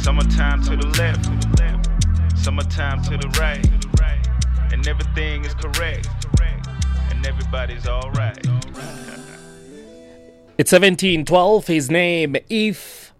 Summertime to the left, summertime to the right, and everything is correct, and everybody's alright. It's 1712. His name, F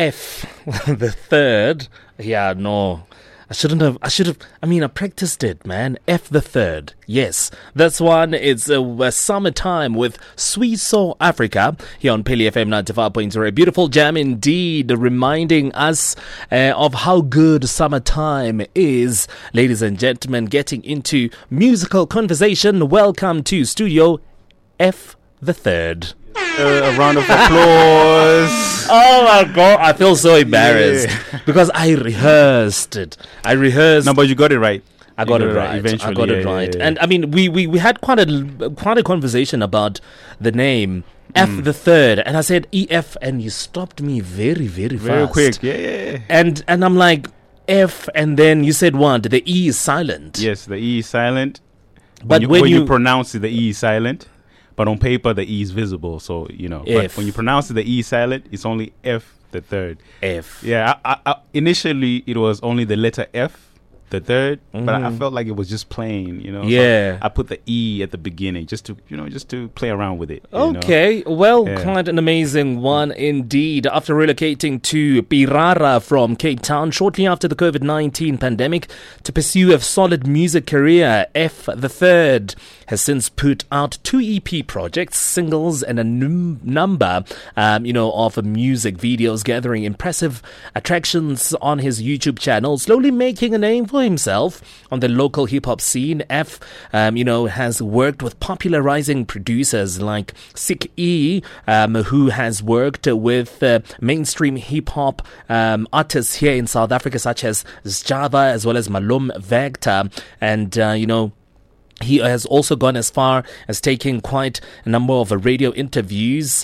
the third. Yeah, no. I should have. I practiced it, man. F the third. Yes, this one is Summertime with Sweet Soul Africa here on Peli FM 95.0. A beautiful jam indeed, reminding us of how good summertime is. Ladies and gentlemen, getting into musical conversation. Welcome to Studio F the third. A round of applause. Oh my God, I feel so embarrassed because I rehearsed it. No, but you got it right. I got it right. Eventually, I got it right. And I mean, we had quite a conversation about the name F the third, and I said EF, and you stopped me very fast. Very quick. Yeah. And I'm like F, and then you said what? The E is silent. Yes, the E is silent. But when you pronounce it, the E is silent. But on paper, the E is visible, so, you know. But when you pronounce it, the E is silent, it's only F the third. F. Yeah, I initially, it was only the letter F, the third, but I felt like it was just plain, you know. Yeah. So I put the E at the beginning just to play around with it. Okay, well, quite an amazing one indeed. After relocating to Pirara from Cape Town shortly after the COVID-19 pandemic to pursue a solid music career, F the third has since put out 2 EP projects, singles, and a number, of music videos, gathering impressive attractions on his YouTube channel, slowly making a name for himself on the local hip-hop scene. F, has worked with popular rising producers like Sick E, who has worked with mainstream hip-hop artists here in South Africa, such as Sjava, as well as Malum Vector, and, he has also gone as far as taking quite a number of radio interviews,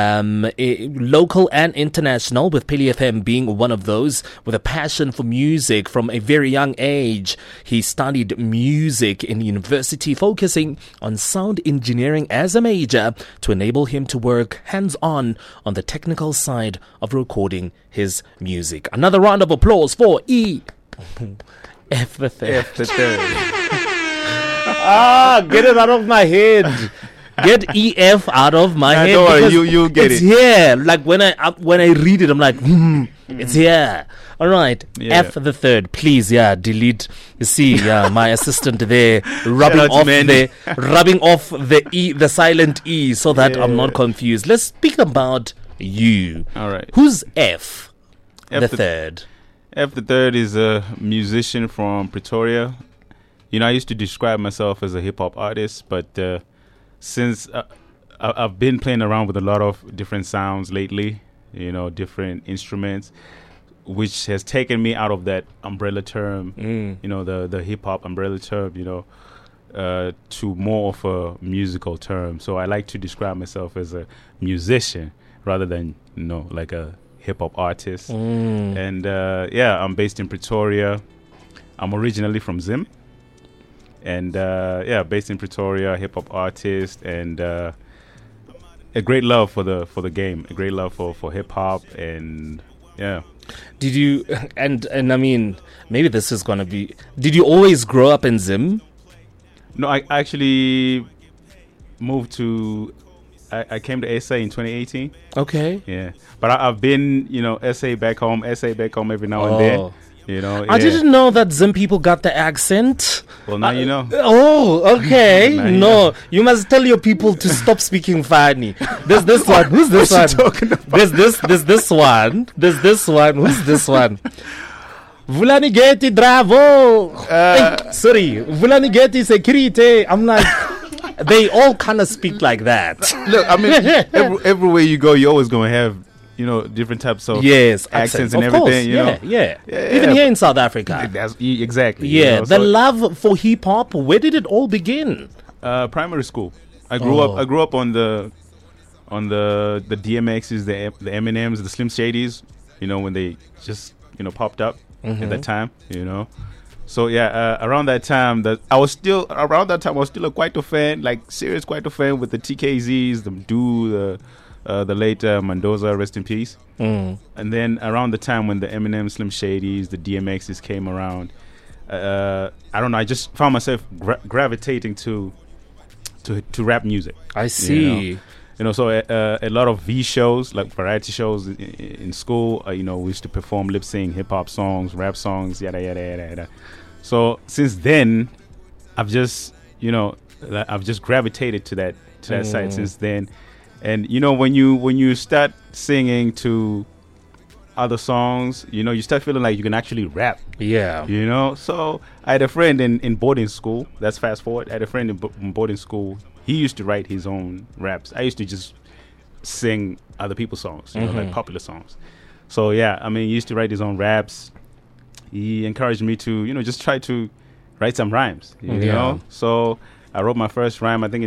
local and international, with Peli FM being one of those. With a passion for music from a very young age, he studied music in university, focusing on sound engineering as a major to enable him to work hands-on on the technical side of recording his music. Another round of applause for F the third. Get it out of my head. Get EF out of my head. Don't worry, you get it's it. Here. Like when I read it, I'm like, it's here. All right. Yeah. F the third. Please, delete. You see, my assistant there rubbing off the E, the silent E, so that I'm not confused. Let's speak about you. All right. Who's F the third? F the third is a musician from Pretoria. You know, I used to describe myself as a hip-hop artist, but since I've been playing around with a lot of different sounds lately, different instruments, which has taken me out of that umbrella term, the hip-hop umbrella term, to more of a musical term. So I like to describe myself as a musician rather than, like a hip-hop artist. And, I'm based in Pretoria. I'm originally from Zim. And based in Pretoria, hip hop artist, and a great love for the game, a great love for hip hop, and Did you and I mean, maybe this is gonna be? Did you always grow up in Zim? No, I actually moved to. I came to SA in 2018. Okay. Yeah, but I've been SA back home every now and then. I didn't know that Zim people got the accent. Well, now you know. Oh, okay. No, you must tell your people to stop speaking funny. There's this one. Who's this one? There's this one. There's this one. Who's this one? Vulanigeti Bravo. Sorry, Vulanigeti Security. I'm like, they all kind of speak like that. Look, I mean, everywhere you go, you're always going to have different types of accents and everything. Yeah. Even here in South Africa. Exactly. Yeah, the love for hip hop. Where did it all begin? Primary school. I grew up on the DMXs, the Eminems, the Slim Shadys. When they just popped up at that time. So around that time, I was still quite a fan, like serious quite a fan with the TKZs, the the late Mendoza, rest in peace. And then around the time when the Eminem, Slim Shadys, the DMXs came around, I don't know, I just found myself gravitating to rap music. I see. You know, so a lot of V shows, like variety shows in school, we used to perform lip sync, hip hop songs, rap songs, yada yada yada yada. So since then, I've just gravitated to that side since then. And when you start singing to other songs, you start feeling like you can actually rap. Yeah. So I had a friend in boarding school. Let's fast forward. I had a friend in boarding school. He used to write his own raps. I used to just sing other people's songs, like popular songs. So yeah, I mean, he used to write his own raps. He encouraged me to, just try to write some rhymes. You know. So I wrote my first rhyme, I think in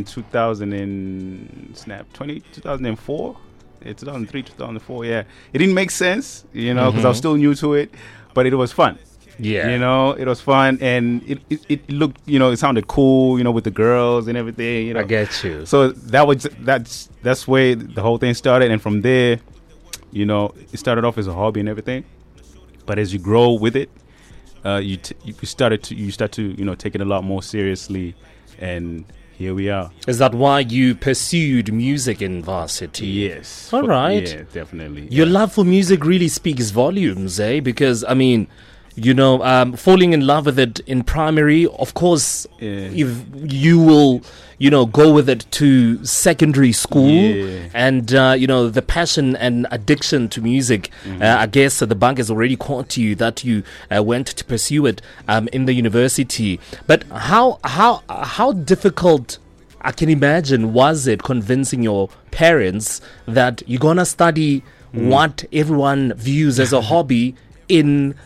2004. 2003, 2004, yeah. It didn't make sense, because I was still new to it, but it was fun. Yeah. It was fun, and it looked, it sounded cool, with the girls and everything, I get you. So that's where the whole thing started, and from there, it started off as a hobby and everything. But as you grow with it, you start to take it a lot more seriously, and here we are. Is that why you pursued music in varsity? Yes. All right. Yeah, definitely. Your love for music really speaks volumes, eh? Because, I mean, falling in love with it in primary, of course, if you will, go with it to secondary school, and, the passion and addiction to music, I guess the bank has already caught you that you went to pursue it in the university. But how difficult, I can imagine, was it convincing your parents that you're going to study what everyone views as a hobby in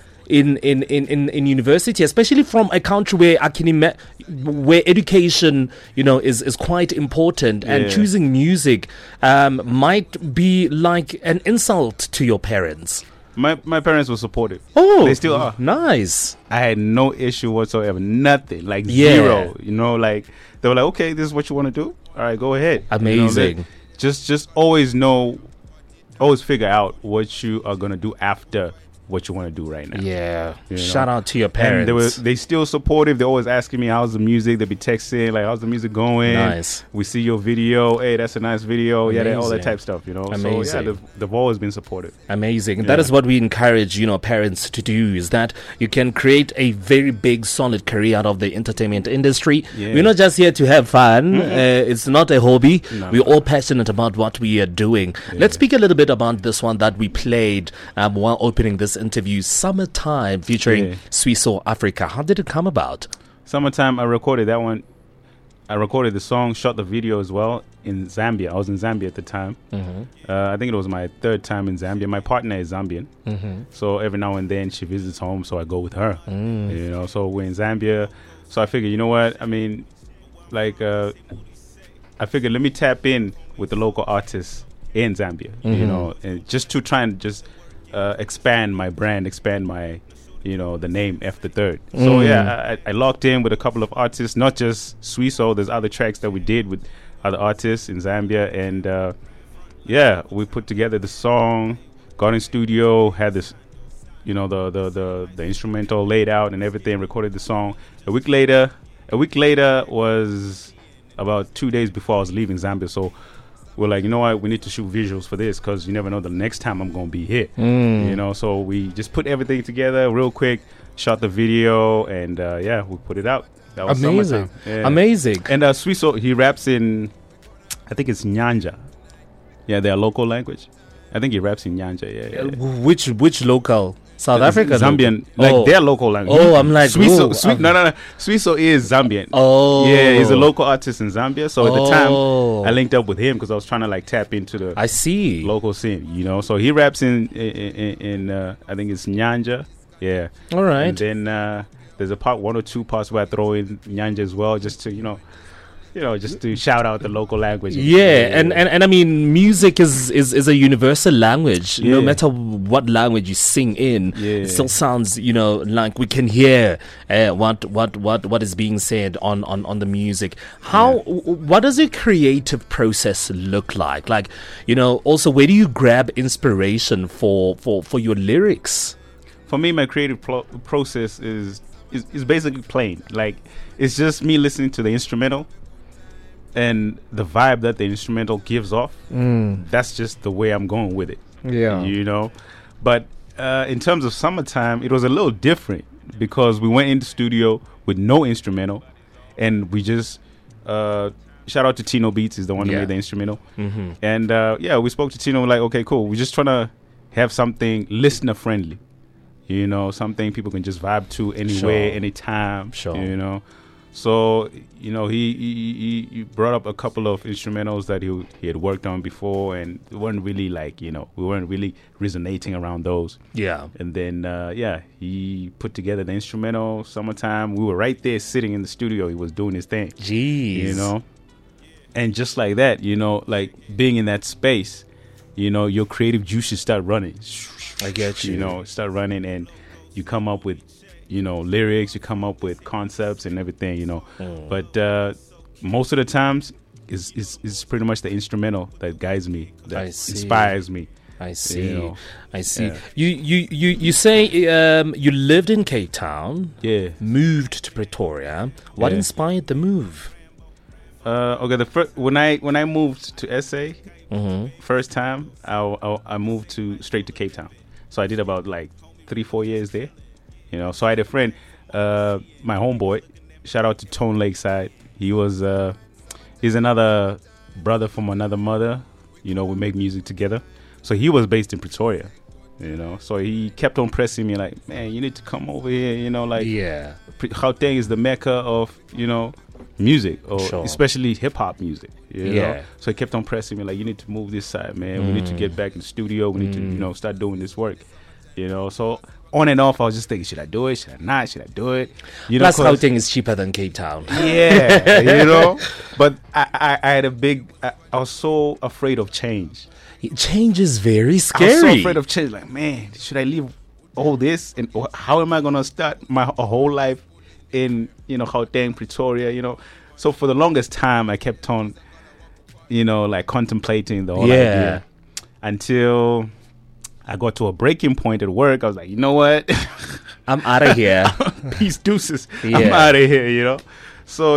university, especially from a country where I can where education, is quite important, and choosing music might be like an insult to your parents. My parents were supportive. Oh, they still are. Nice. I had no issue whatsoever. Nothing. Like zero. Like they were like, okay, this is what you want to do. All right, go ahead. Amazing. Just always figure out what you are gonna do after what you want to do right now. Yeah. Shout out to your parents. And they still supportive. They're always asking me, how's the music? They be texting, like, how's the music going? Nice. We see your video. Hey, that's a nice video. Amazing. Yeah, all that type of stuff, Amazing. So, yeah, they've always been supportive. Amazing. That is what we encourage, parents to do, is that you can create a very big, solid career out of the entertainment industry. Yeah. We're not just here to have fun. It's not a hobby. No. We're all passionate about what we are doing. Yeah. Let's speak a little bit about this one that we played while opening this interview, Summertime, featuring Swiso Africa. How did it come about? Summertime, I recorded that one. I recorded the song, shot the video as well in Zambia. I was in Zambia at the time. I think it was my third time in Zambia. My partner is Zambian. So every now and then she visits home, so I go with her. So we're in Zambia. So I figured, you know what? I mean, like, I figured let me tap in with the local artists in Zambia, and just to try and just expand my brand, expand my, the name F the Third. So yeah, I locked in with a couple of artists, not just Swiso. There's other tracks that we did with other artists in Zambia, and we put together the song, got in studio, had this, the instrumental laid out and everything, recorded the song. A week later was about 2 days before I was leaving Zambia. So we're like, you know what, we need to shoot visuals for this, because you never know the next time I'm going to be here. So we just put everything together real quick, shot the video, and we put it out. That was amazing. Yeah. Amazing. And Swiso, he raps in, I think it's Nyanja. Yeah, their local language. I think he raps in Nyanja. Yeah. Which local? South Africa? Zambian. Like their local language. Oh, I'm like, Swiso. No. Swiso is Zambian. Oh. Yeah, he's a local artist in Zambia. So at the time, I linked up with him because I was trying to like tap into the local scene, So he raps in I think it's Nyanja. Yeah. All right. And then there's a part, 1 or 2 parts where I throw in Nyanja as well, just to, just to shout out the local language. And I mean, music is a universal language. No Yeah. matter what language you sing in, it still sounds, like we can hear what is being said on the music. What does your creative process look like? Like, also, where do you grab inspiration for your lyrics? For me, my creative process is basically playing. Like, it's just me listening to the instrumental and the vibe that the instrumental gives off. That's just the way I'm going with it. Yeah. But in terms of Summertime, it was a little different because we went in the studio with no instrumental, and we just shout out to Tino Beats, is the one who made the instrumental. And we spoke to Tino, like, okay, cool, we're just trying to have something listener friendly, something people can just vibe to anywhere, anytime. So he brought up a couple of instrumentals that he had worked on before, and we weren't really we weren't really resonating around those. And then he put together the instrumental Summertime. We were right there sitting in the studio. He was doing his thing. Jeez. And just like that, like being in that space, your creative juices start running. I get you. Start running, and you come up with lyrics, you come up with concepts and everything, But most of the times is pretty much the instrumental that guides me, that inspires me. I see. I see. Yeah. You say you lived in Cape Town. Yeah. Moved to Pretoria. What inspired the move? Okay. When I moved to SA, first time I moved straight to Cape Town. So I did about 3-4 years there. So I had a friend, my homeboy. Shout out to Tone Lakeside. He's another brother from another mother. We make music together. So he was based in Pretoria. So he kept on pressing me like, man, you need to come over here. Gauteng is the mecca of music, or especially hip hop music. So he kept on pressing me like, you need to move this side, man. We need to get back in the studio. We need to start doing this work. So on and off, I was just thinking, should I do it? Should I not? Should I do it? Plus, Gauteng is cheaper than Cape Town. Yeah, But I had I was so afraid of change. Change is very scary. I was so afraid of change. Like, man, should I leave all this? And how am I going to start a whole life in, Gauteng, Pretoria, So for the longest time, I kept on, contemplating the whole idea. Until I got to a breaking point at work. I was like, you know what? I'm out of here. Peace, deuces. I'm out of here, So,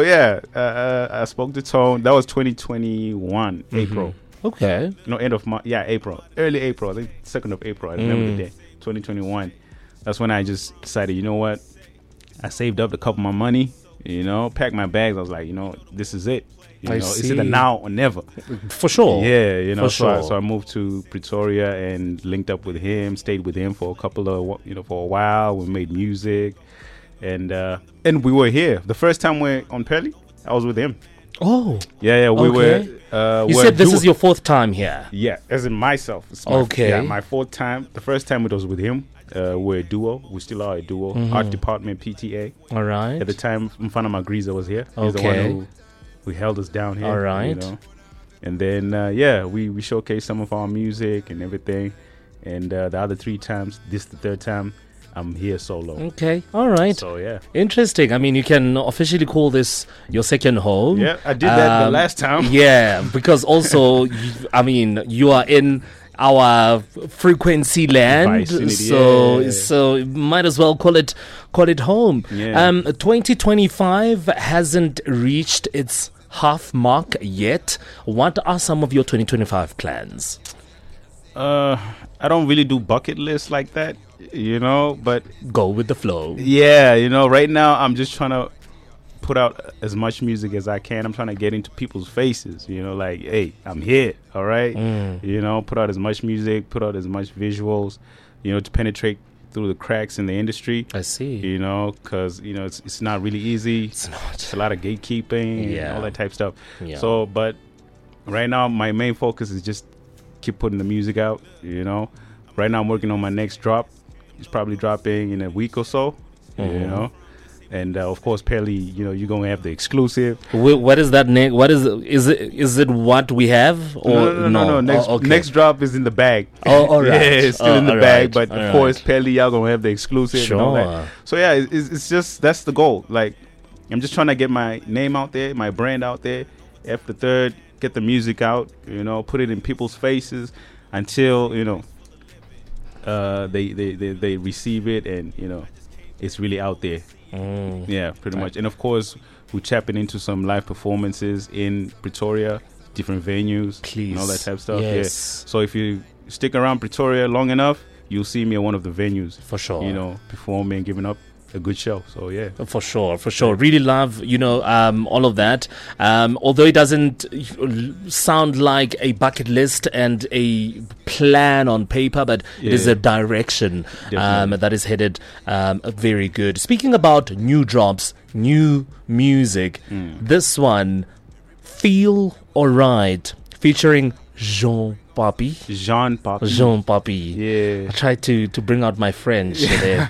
I spoke to Tone. That was 2021, April. Okay. End of March. Yeah, April. Early April. I think 2nd of April. I remember the day. 2021. That's when I just decided, you know what? I saved up a couple of my money, packed my bags. I was like, this is it. It's either now or never. For sure. Yeah, For sure. So I moved to Pretoria and linked up with him, stayed with him for a couple of, for a while. We made music, and we were here. The first time we were on Pelly, I was with him. Oh. Yeah, we were. You said this is your 4th time here. Yeah, as in myself. It's my 4th time. The first time it was with him. We're a duo. We still are a duo. Art department, PTA. All right. At the time, Mfana Magriza was here. He's the one who held us down here. All right. And then, we showcased some of our music and everything. And the other 3 times, this the 3rd time, I'm here solo. Okay. All right. So, yeah. Interesting. I mean, you can officially call this your second home. Yeah, I did that the last time. Yeah, because also, you are in our frequency land, so might as well call it home. 2025 hasn't reached its half mark yet. What are some of your 2025 plans? I don't really do bucket lists like that, but go with the flow. Yeah, right now I'm just trying to put out as much music as I can. I'm trying to get into people's faces, like, hey, I'm here, all right? Put out as much music, put out as much visuals, to penetrate through the cracks in the industry. I see. Because, it's not really easy. It's not. It's a lot of gatekeeping and all that type of stuff. Yeah. So, but right now, my main focus is just keep putting the music out, Right now, I'm working on my next drop. It's probably dropping in a week or so, And of course, Pelly, you're gonna have the exclusive. What is that? What is it? Is it what we have? Or no. Next drop is in the bag. Oh, all right. Yeah, it's still in the bag. But of course, right. Pelly, y'all gonna have the exclusive. Sure. And all that. So yeah, it's just that's the goal. Like, I'm just trying to get my name out there, my brand out there. F the Third, get the music out. Put it in people's faces until they receive it, and it's really out there. Yeah, pretty much. And of course, we're tapping into some live performances in Pretoria, different venues, please, and all that type of stuff. Yes. Yeah. So if you stick around Pretoria long enough, you'll see me at one of the venues. For sure. Performing, giving up a good show. So yeah, for sure. Really love all of that. Although it doesn't sound like a bucket list and a plan on paper, but it is a direction that is headed very good. Speaking about new drops, new music, this one, Feel Alright, featuring Jean Papi. Yeah. I tried to bring out my French there.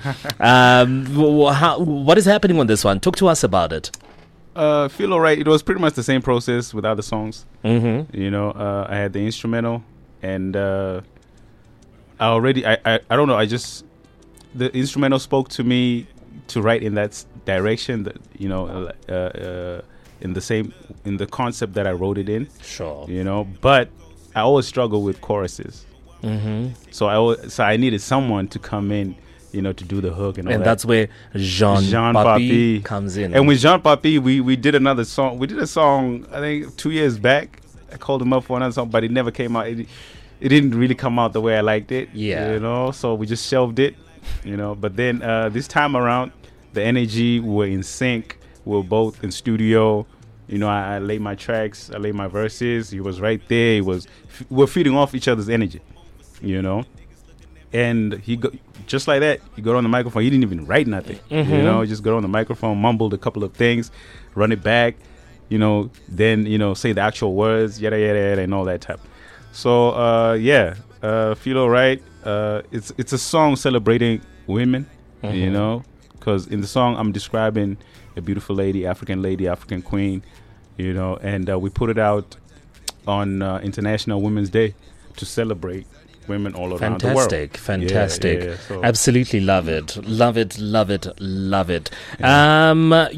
What is happening on this one? Talk to us about it. Feel Alright. It was pretty much the same process with other songs. Mm-hmm. I had the instrumental, and I don't know. The instrumental spoke to me to write in that direction. That in the concept that I wrote it in. Sure. But I always struggle with choruses. Mm-hmm. So I needed someone to come in, to do the hook and all that. And that's where Jean Papi comes in. And with Jean Papi, we did another song. We did a song, I think, 2 years back. I called him up for another song, but it never came out. It didn't really come out the way I liked it. Yeah. So we just shelved it, But then this time around, the energy, we were in sync. We were both in studio. I laid my tracks, I laid my verses. He was right there. We're feeding off each other's energy, And just like that, he got on the microphone. He didn't even write nothing, Just got on the microphone, mumbled a couple of things, run it back, then say the actual words, yada yada yada, and all that type. So Feel Alright. It's a song celebrating women, because in the song I'm describing a beautiful lady, African queen, and we put it out on International Women's Day to celebrate women all around the world. Fantastic. Yeah, so. Absolutely love it. Yeah.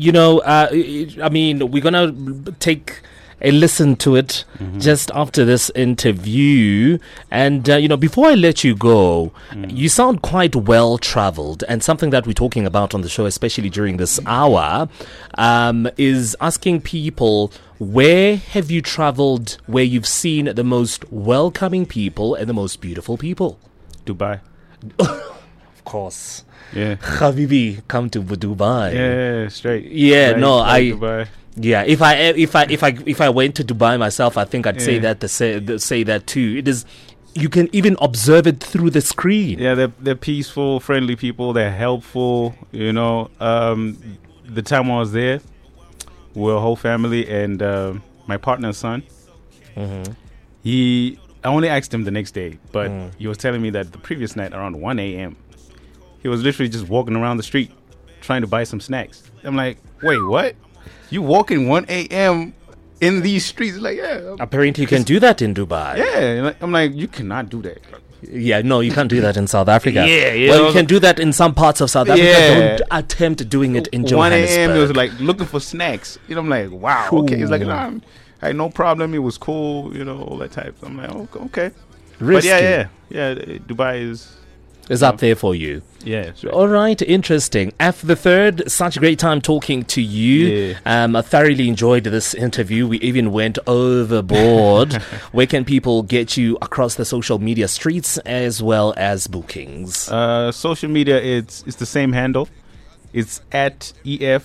We're going to take a listen to it just after this interview. And, before I let you go, you sound quite well traveled. And something that we're talking about on the show, especially during this hour, is asking people, where have you traveled where you've seen the most welcoming people and the most beautiful people? Dubai. Of course. Yeah. Habibi, come to Dubai. Yeah, straight. Yeah, right, no, Dubai. Yeah, if I went to Dubai myself, I think I'd say that too. It is, you can even observe it through the screen. Yeah, they're peaceful, friendly people. They're helpful. The time I was there, we're a whole family, and my partner's son. Mm-hmm. I only asked him the next day, but he was telling me that the previous night around 1 a.m. he was literally just walking around the street trying to buy some snacks. I'm like, wait, what? You walking 1 a.m. in these streets? Like, yeah. Apparently you can do that in Dubai. Yeah. I'm like, you cannot do that. Yeah, no, you can't do that in South Africa. Yeah. Well, you can do that in some parts of South Africa. Yeah. Don't attempt doing it in 1 Johannesburg. a.m. it was like looking for snacks. I'm like, wow. Okay. It's like, nah, I had no problem. It was cool. All that type. I'm like, okay. Risky. But yeah. Dubai is up there for you. Yeah. Right. All right, interesting. F the Third, such a great time talking to you. Yeah. I thoroughly enjoyed this interview. We even went overboard. Where can people get you across the social media streets as well as bookings? Social media, it's the same handle. It's at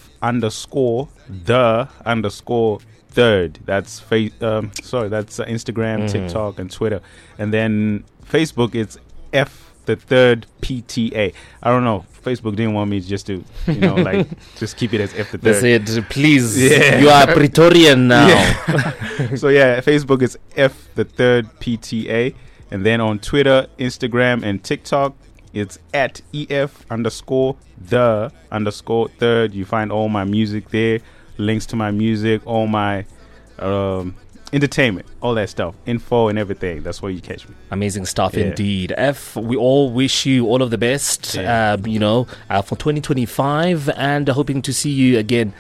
EF_the_third. That's that's Instagram, TikTok, and Twitter. And then Facebook, it's F the Third PTA. I don't know. Facebook didn't want me just to, just keep it as F the Third. They said, please, you are Praetorian now. Yeah. So Facebook is F the Third PTA, and then on Twitter, Instagram, and TikTok, It's at EF_the_third. You find all my music there, links to my music, all my entertainment, all that stuff, info and everything. That's where you catch me. Amazing stuff indeed. F, we all wish you all of the best, for 2025, and hoping to see you again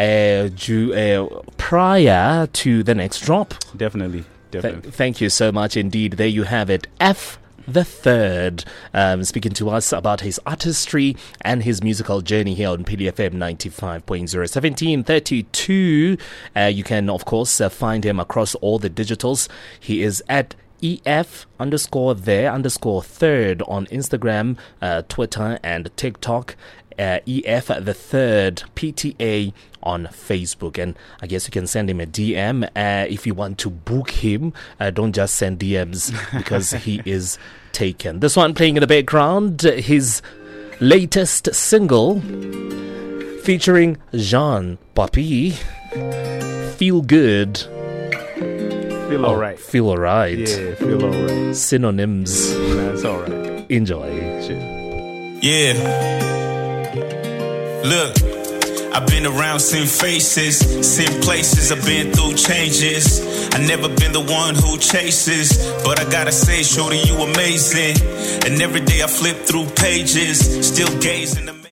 prior to the next drop. Definitely. Thank you so much indeed. There you have it. F the Third, speaking to us about his artistry and his musical journey here on Pili FM 95.0. 1732. You can, of course, find him across all the digitals. He is at EF_there_third on Instagram, Twitter, and TikTok. EF the Third PTA on Facebook, and I guess you can send him a DM if you want to book him. Don't just send DMs because he is taken. This one playing in the background, his latest single featuring Jean Papi, Feel Good. Feel alright. Feel alright. Yeah, feel alright. Synonyms. That's alright. Enjoy. Sure. Yeah. Look, I've been around, seen faces, seen places, I've been through changes. I never been the one who chases, but I gotta say, shorty, you amazing. And every day I flip through pages, still gazing.